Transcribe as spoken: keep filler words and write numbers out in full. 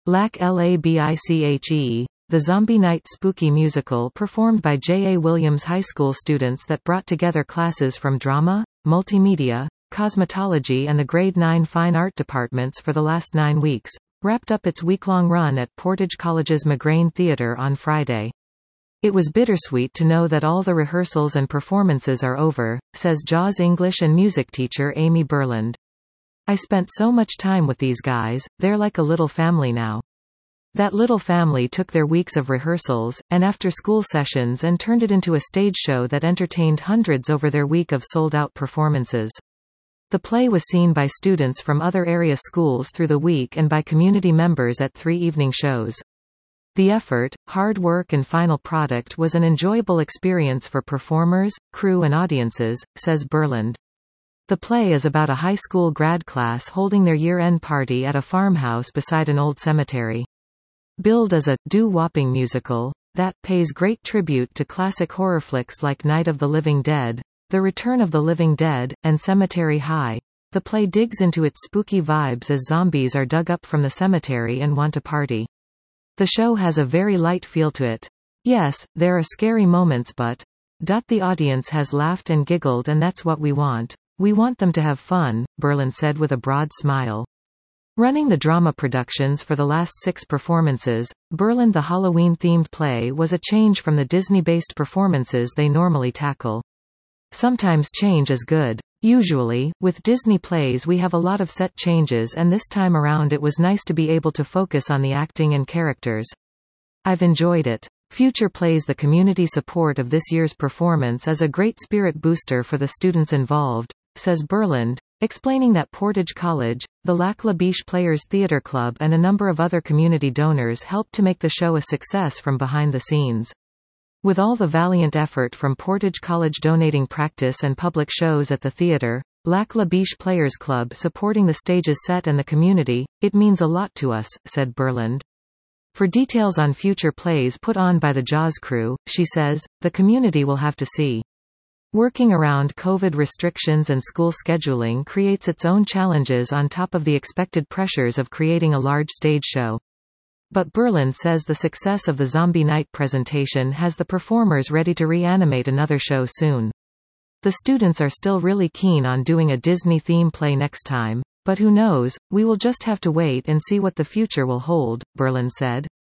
LABICHE, the Zombie Night Spooky Musical performed by J A Williams High School students that brought together classes from drama, multimedia, cosmetology and the grade nine fine art departments for the last nine weeks, wrapped up its week-long run at Portage College's McGrain Theatre on Friday. It was bittersweet to know that all the rehearsals and performances are over, says Jaws English and music teacher Amy Berland. I spent so much time with these guys, they're like a little family now. That little family took their weeks of rehearsals, and after-school sessions and turned it into a stage show that entertained hundreds over their week of sold-out performances. The play was seen by students from other area schools through the week and by community members at three evening shows. The effort, hard work and final product was an enjoyable experience for performers, crew and audiences, says Berland. The play is about a high school grad class holding their year-end party at a farmhouse beside an old cemetery. Billed as a doo-wopping musical that pays great tribute to classic horror flicks like Night of the Living Dead, The Return of the Living Dead, and Cemetery High, the play digs into its spooky vibes as zombies are dug up from the cemetery and want to party. The show has a very light feel to it. Yes, there are scary moments but the audience has laughed and giggled and that's what we want. We want them to have fun, Berland said with a broad smile. Running the drama productions for the last six performances, Berland the Halloween-themed play was a change from the Disney-based performances they normally tackle. Sometimes change is good. Usually, with Disney plays we have a lot of set changes and this time around it was nice to be able to focus on the acting and characters. I've enjoyed it. Future plays. The community support of this year's performance is a great spirit booster for the students involved, says Berland, explaining that Portage College, the Lac La Biche Players Theatre Club and a number of other community donors helped to make the show a success from behind the scenes. With all the valiant effort from Portage College donating practice and public shows at the theatre, Lac La Biche Players Club supporting the stage's set and the community, it means a lot to us, said Berland. For details on future plays put on by the Jaws crew, she says, the community will have to see. Working around COVID restrictions and school scheduling creates its own challenges on top of the expected pressures of creating a large stage show. But Berland says the success of the Zombie Night presentation has the performers ready to reanimate another show soon. The students are still really keen on doing a Disney theme play next time, but who knows, we will just have to wait and see what the future will hold, Berland said.